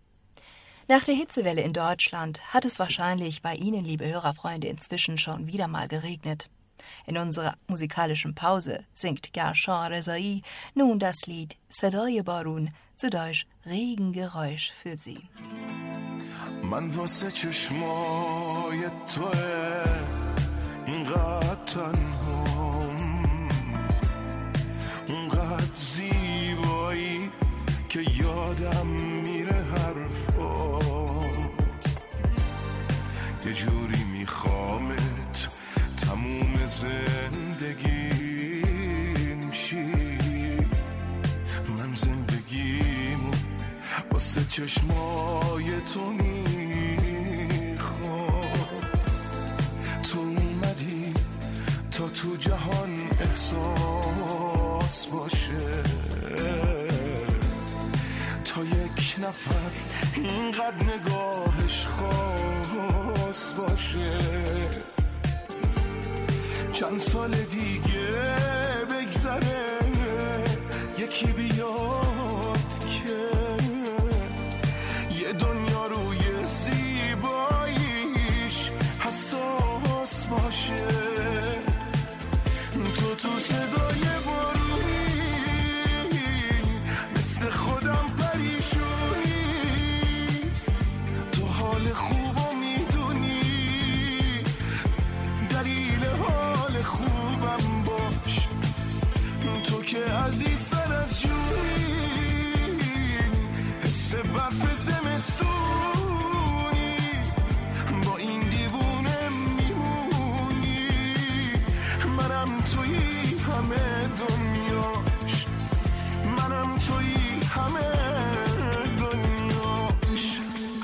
S5: Nach der Hitzewelle in Deutschland hat es wahrscheinlich bei Ihnen, liebe Hörerfreunde, inzwischen schon wieder mal geregnet. In unserer musikalischen Pause singt Gershon Rezai nun das Lied Sadai Barun, zu Deutsch Regengeräusch, für Sie.
S8: من واسه چشمای توه اینقدر تنهام اونقدر زیبایی که یادم میره حرفات یه جوری میخوامت تموم زندگیم شی من زندگیمو واسه چشمای تو میخوام تو اومدی تا تو جهان احساس باشه تا یک نفر اینقدر نگاهش خاص باشه چند سال دیگه بگذره یکی بیاد که یه دنیا روی زیباییش حساس باشه تو صدای بارونی که عزیز سر از جونی حس برف زمستونی با این دیوونه میمونی منم تویی همه دنیاش منم تویی همه دنیاش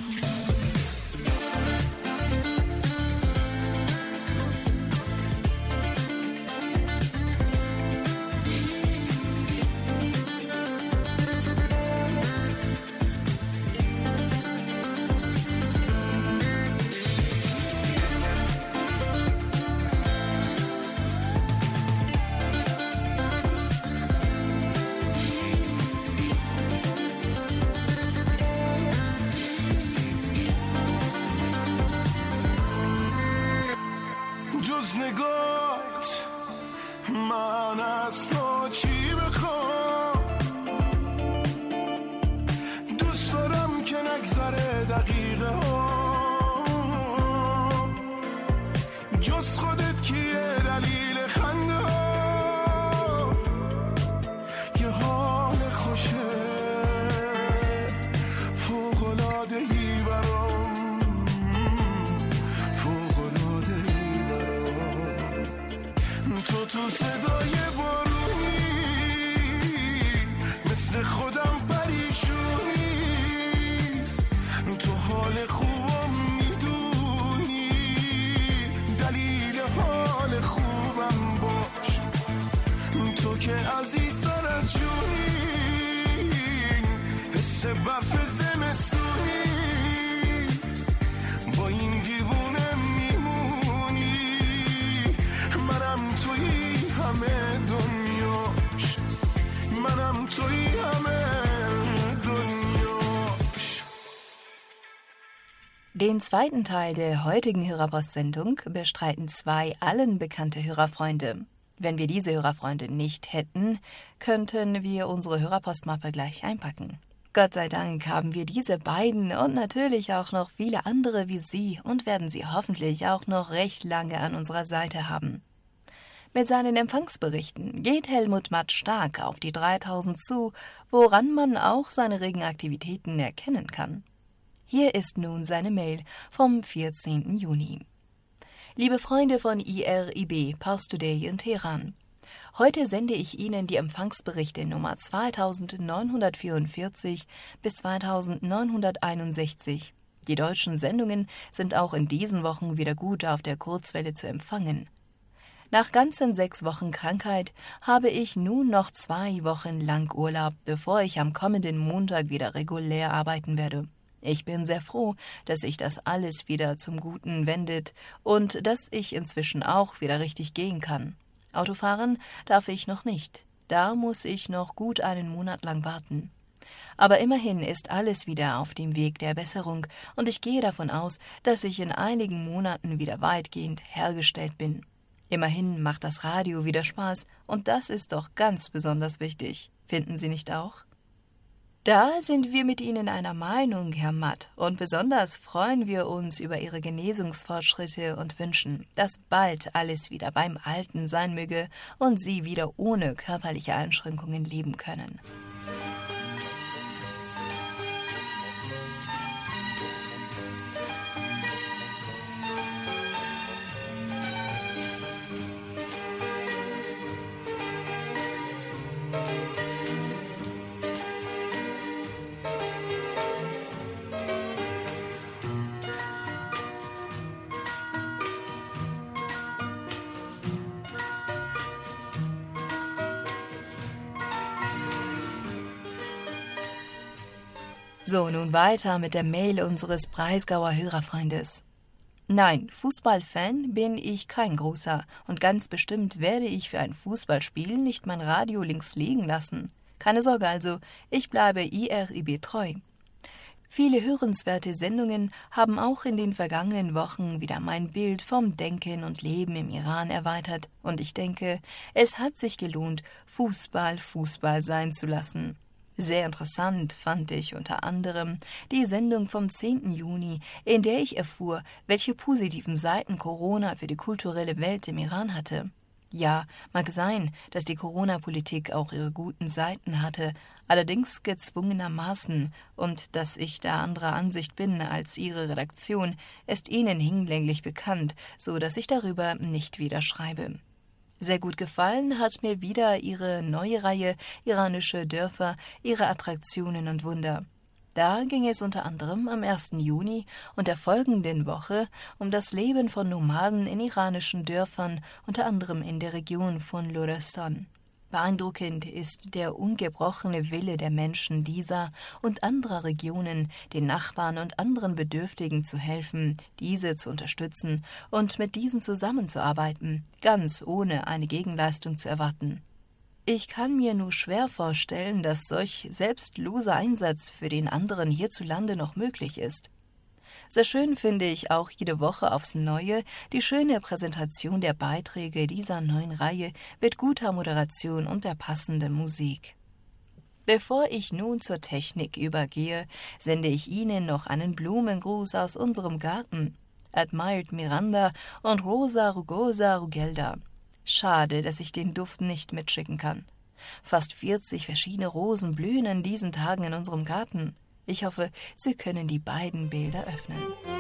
S8: جز نگاهت من از تو چی بخوام دوست دارم که نگذره دقیقه ها جز خودت کیه دلیل خنده ها یه حال خوشه فوق‌العاده‌ای برام تو صدای بارونی مثل خودم پریشونی تو حال خوبم میدونی دلیل حال خوبم باش تو که عزیز سر از جونی حس برف زمستونی با این دیوونه میمونی منم تویی همه دنیاش منم تویی همه دنیاش.
S5: Den zweiten Teil der heutigen Hörerpost-Sendung bestreiten zwei allen bekannte Hörerfreunde. Wenn wir diese Hörerfreunde nicht hätten, könnten wir unsere Hörerpostmappe gleich einpacken. Gott sei Dank haben wir diese beiden und natürlich auch noch viele andere wie Sie und werden sie hoffentlich auch noch recht lange an unserer Seite haben. Mit seinen Empfangsberichten geht Helmut Matt stark auf die 3000 zu, woran man auch seine regen Aktivitäten erkennen kann. Hier ist nun seine Mail vom 14. Juni. Liebe Freunde von IRIB Pars Today in Teheran, heute sende ich Ihnen die Empfangsberichte Nummer 2944 bis 2961. Die deutschen Sendungen sind auch in diesen Wochen wieder gut auf der Kurzwelle zu empfangen. Nach ganzen 6 Wochen Krankheit habe ich nun noch 2 Wochen lang Urlaub, bevor ich am kommenden Montag wieder regulär arbeiten werde. Ich bin sehr froh, dass sich das alles wieder zum Guten wendet und dass ich inzwischen auch wieder richtig gehen kann. Autofahren darf ich noch nicht. Da muss ich noch gut einen Monat lang warten. Aber immerhin ist alles wieder auf dem Weg der Besserung und ich gehe davon aus, dass ich in einigen Monaten wieder weitgehend hergestellt bin. Immerhin macht das Radio wieder Spaß und das ist doch ganz besonders wichtig. Finden Sie nicht auch? Da sind wir mit Ihnen einer Meinung, Herr Matt, und besonders freuen wir uns über Ihre Genesungsfortschritte und wünschen, dass bald alles wieder beim Alten sein möge und Sie wieder ohne körperliche Einschränkungen leben können. So, nun weiter mit der Mail unseres Breisgauer Hörerfreundes. Nein, Fußballfan bin ich kein großer und ganz bestimmt werde ich für ein Fußballspiel nicht mein Radio links liegen lassen. Keine Sorge also, ich bleibe IRIB treu. Viele hörenswerte Sendungen haben auch in den vergangenen Wochen wieder mein Bild vom Denken und Leben im Iran erweitert und ich denke, es hat sich gelohnt, Fußball sein zu lassen. Sehr interessant fand ich unter anderem die Sendung vom 10. Juni, in der ich erfuhr, welche positiven Seiten Corona für die kulturelle Welt im Iran hatte. Ja, mag sein, dass die Corona-Politik auch ihre guten Seiten hatte, allerdings gezwungenermaßen, und dass ich da anderer Ansicht bin als Ihre Redaktion, ist Ihnen hinlänglich bekannt, so dass ich darüber nicht wieder schreibe. Sehr gut gefallen hat mir wieder Ihre neue Reihe Iranische Dörfer, ihre Attraktionen und Wunder. Da ging es unter anderem am 1. Juni und der folgenden Woche um das Leben von Nomaden in iranischen Dörfern, unter anderem in der Region von Lorestan. Beeindruckend ist der ungebrochene Wille der Menschen dieser und anderer Regionen, den Nachbarn und anderen Bedürftigen zu helfen, diese zu unterstützen und mit diesen zusammenzuarbeiten, ganz ohne eine Gegenleistung zu erwarten. Ich kann mir nur schwer vorstellen, dass solch selbstloser Einsatz für den anderen hierzulande noch möglich ist. Sehr schön finde ich auch jede Woche aufs Neue die schöne Präsentation der Beiträge dieser neuen Reihe mit guter Moderation und der passenden Musik. Bevor ich nun zur Technik übergehe, sende ich Ihnen noch einen Blumengruß aus unserem Garten. Admired Miranda und Rosa rugosa rugelda. Schade, dass ich den Duft nicht mitschicken kann. Fast 40 verschiedene Rosen blühen in diesen Tagen in unserem Garten. Ich hoffe, Sie können die beiden Bilder öffnen.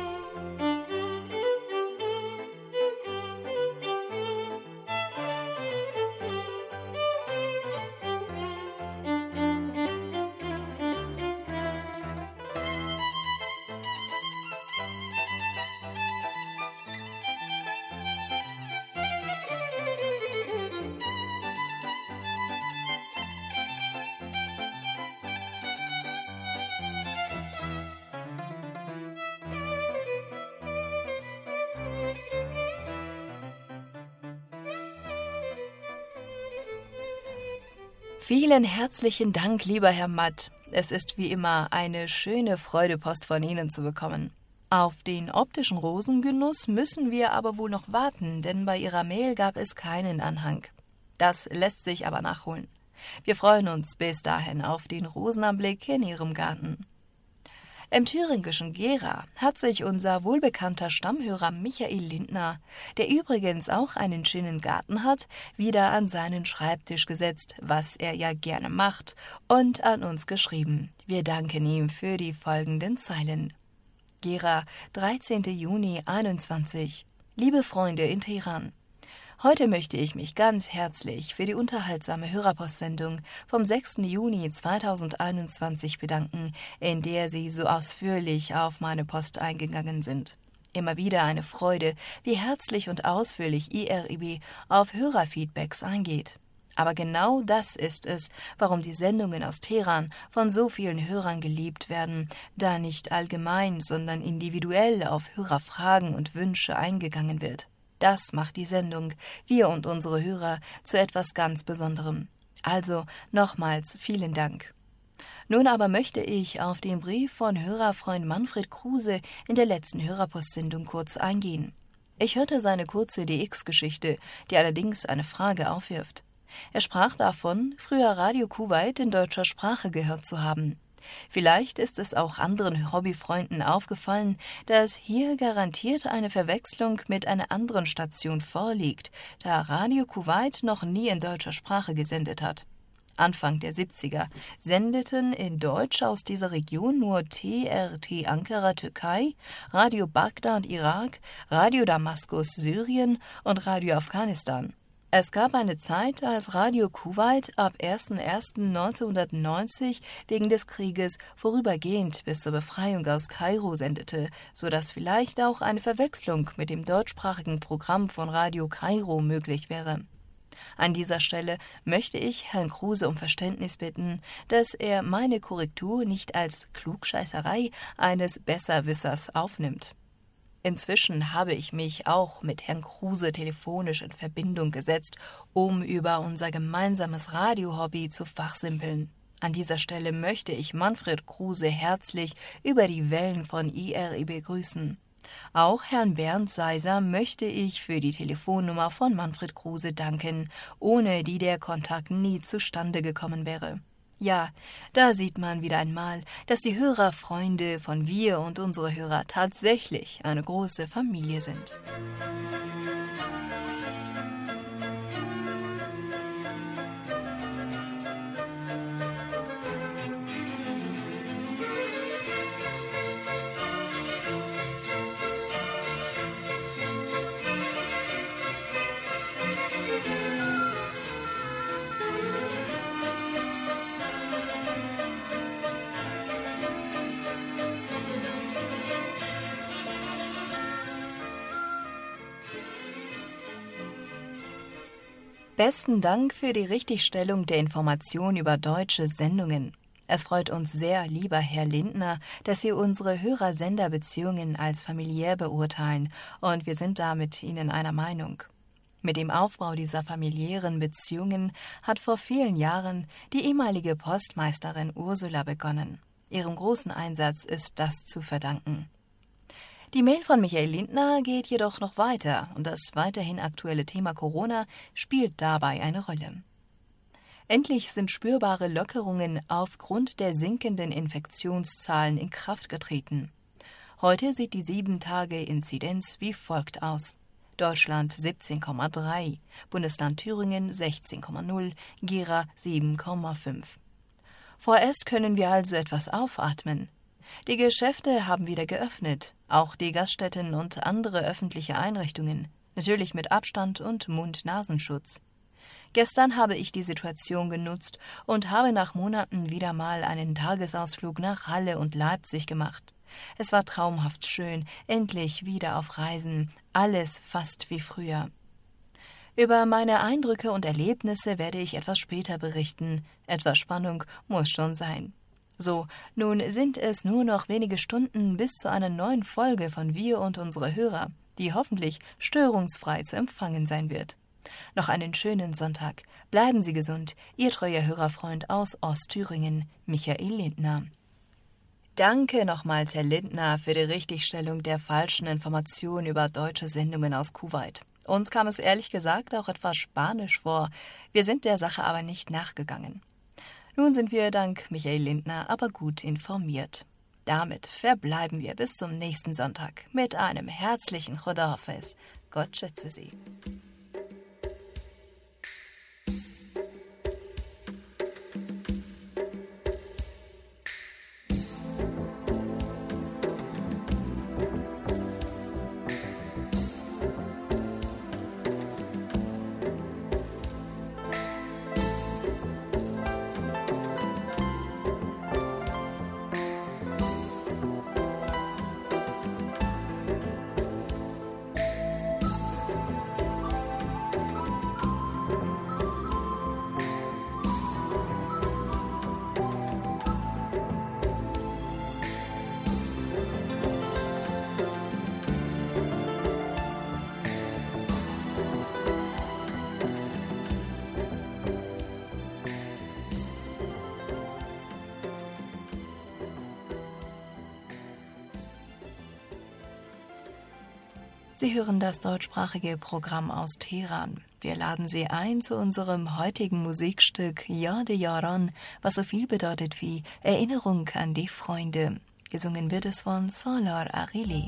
S5: Vielen herzlichen Dank, lieber Herr Matt. Es ist wie immer eine schöne Freude, Post von Ihnen zu bekommen. Auf den optischen Rosengenuss müssen wir aber wohl noch warten, denn bei Ihrer Mail gab es keinen Anhang. Das lässt sich aber nachholen. Wir freuen uns bis dahin auf den Rosenanblick in Ihrem Garten. Im thüringischen Gera hat sich unser wohlbekannter Stammhörer Michael Lindner, der übrigens auch einen schönen Garten hat, wieder an seinen Schreibtisch gesetzt, was er ja gerne macht, und an uns geschrieben. Wir danken ihm für die folgenden Zeilen. Gera, 13. Juni 21. Liebe Freunde in Teheran. Heute möchte ich mich ganz herzlich für die unterhaltsame Hörerpostsendung vom 6. Juni 2021 bedanken, in der Sie so ausführlich auf meine Post eingegangen sind. Immer wieder eine Freude, wie herzlich und ausführlich IRIB auf Hörerfeedbacks eingeht. Aber genau das ist es, warum die Sendungen aus Teheran von so vielen Hörern geliebt werden, da nicht allgemein, sondern individuell auf Hörerfragen und Wünsche eingegangen wird. Das macht die Sendung, wir und unsere Hörer, zu etwas ganz Besonderem. Also nochmals vielen Dank. Nun aber möchte ich auf den Brief von Hörerfreund Manfred Kruse in der letzten Hörerpostsendung kurz eingehen. Ich hörte seine kurze DX-Geschichte, die allerdings eine Frage aufwirft. Er sprach davon, früher Radio Kuwait in deutscher Sprache gehört zu haben. Vielleicht ist es auch anderen Hobbyfreunden aufgefallen, dass hier garantiert eine Verwechslung mit einer anderen Station vorliegt, da Radio Kuwait noch nie in deutscher Sprache gesendet hat. Anfang der 70er sendeten in Deutsch aus dieser Region nur TRT Ankara Türkei, Radio Bagdad Irak, Radio Damaskus Syrien und Radio Afghanistan. Es gab eine Zeit, als Radio Kuwait ab 01.01.1990 wegen des Krieges vorübergehend bis zur Befreiung aus Kairo sendete, sodass vielleicht auch eine Verwechslung mit dem deutschsprachigen Programm von Radio Kairo möglich wäre. An dieser Stelle möchte ich Herrn Kruse um Verständnis bitten, dass er meine Korrektur nicht als Klugscheißerei eines Besserwissers aufnimmt. Inzwischen habe ich mich auch mit Herrn Kruse telefonisch in Verbindung gesetzt, um über unser gemeinsames Radiohobby zu fachsimpeln. An dieser Stelle möchte ich Manfred Kruse herzlich über die Wellen von IRIB grüßen. Auch Herrn Bernd Seiser möchte ich für die Telefonnummer von Manfred Kruse danken, ohne die der Kontakt nie zustande gekommen wäre. Ja, da sieht man wieder einmal, dass die Hörerfreunde von wir und unsere Hörer tatsächlich eine große Familie sind. Besten Dank für die Richtigstellung der Information über deutsche Sendungen. Es freut uns sehr, lieber Herr Lindner, dass Sie unsere Hörer-Sender-Beziehungen als familiär beurteilen und wir sind da mit Ihnen einer Meinung. Mit dem Aufbau dieser familiären Beziehungen hat vor vielen Jahren die ehemalige Postmeisterin Ursula begonnen. Ihrem großen Einsatz ist das zu verdanken. Die Mail von Michael Lindner geht jedoch noch weiter und das weiterhin aktuelle Thema Corona spielt dabei eine Rolle. Endlich sind spürbare Lockerungen aufgrund der sinkenden Infektionszahlen in Kraft getreten. Heute sieht die 7-Tage-Inzidenz wie folgt aus. Deutschland 17,3, Bundesland Thüringen 16,0, Gera 7,5. Vorerst können wir also etwas aufatmen. Die Geschäfte haben wieder geöffnet, auch die Gaststätten und andere öffentliche Einrichtungen, natürlich mit Abstand und Mund-Nasenschutz. Gestern habe ich die Situation genutzt und habe nach Monaten wieder mal einen Tagesausflug nach Halle und Leipzig gemacht. Es war traumhaft schön, endlich wieder auf Reisen, alles fast wie früher. Über meine Eindrücke und Erlebnisse werde ich etwas später berichten. Etwas Spannung muss schon sein. So, nun sind es nur noch wenige Stunden bis zu einer neuen Folge von Wir und unsere Hörer, die hoffentlich störungsfrei zu empfangen sein wird. Noch einen schönen Sonntag. Bleiben Sie gesund. Ihr treuer Hörerfreund aus Ostthüringen, Michael Lindner. Danke nochmals, Herr Lindner, für die Richtigstellung der falschen Informationen über deutsche Sendungen aus Kuwait. Uns kam es ehrlich gesagt auch etwas spanisch vor. Wir sind der Sache aber nicht nachgegangen. Nun sind wir dank Michael Lindner aber gut informiert. Damit verbleiben wir bis zum nächsten Sonntag mit einem herzlichen Chodafes. Gott schütze Sie. Sie hören das deutschsprachige Programm aus Teheran. Wir laden Sie ein zu unserem heutigen Musikstück Yad Yaran, was so viel bedeutet wie Erinnerung an die Freunde. Gesungen wird es von Salar Arili.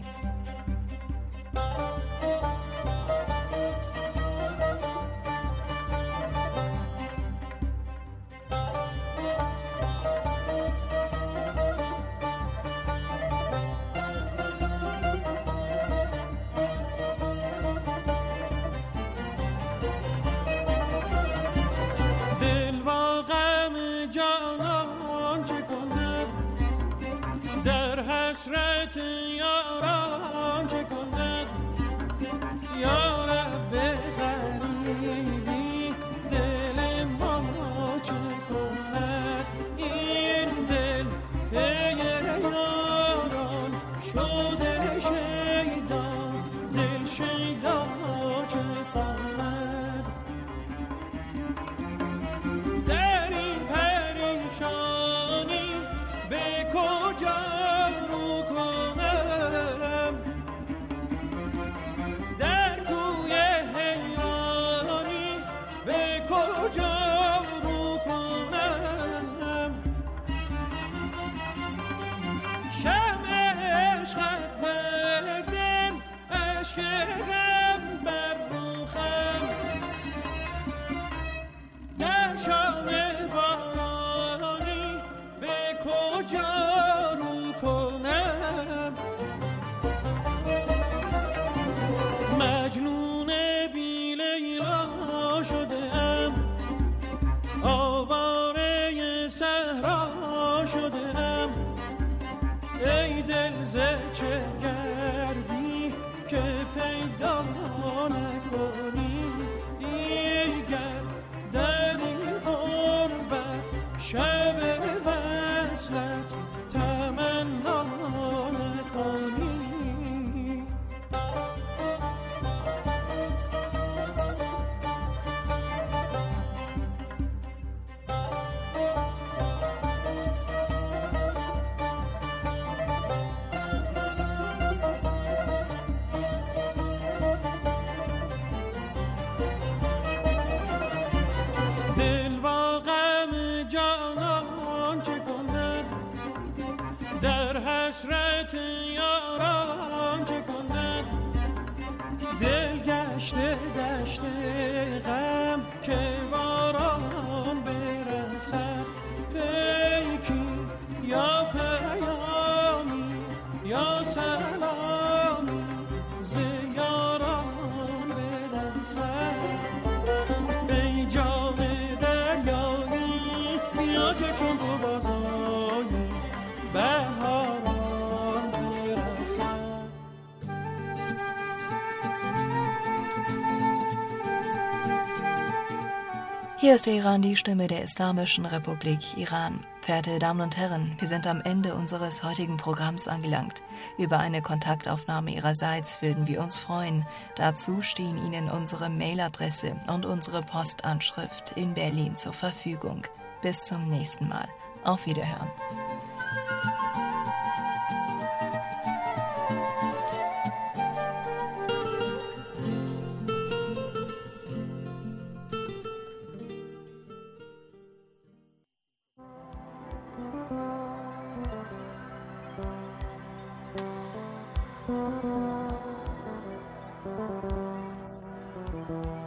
S9: حسرت یاران چه کند یا رب غریبی دل ما چه کند این دل پی یاران شده شیدا دل شیدا چه کند در این پریشانی به کجا چه گردی که پیدا حسرت یاران چه کند دل گشته گشته غم که باران برسد پیکی یا پیامی یا سلامی ز یاران برسد ای جام دریایی بیا که چون تو بازایی بهاران برسد.
S5: Hier ist Iran, die Stimme der Islamischen Republik Iran. Verehrte Damen und Herren, wir sind am Ende unseres heutigen Programms angelangt. Über eine Kontaktaufnahme Ihrerseits würden wir uns freuen. Dazu stehen Ihnen unsere Mailadresse und unsere Postanschrift in Berlin zur Verfügung. Bis zum nächsten Mal. Auf Wiederhören.
S10: Thank you.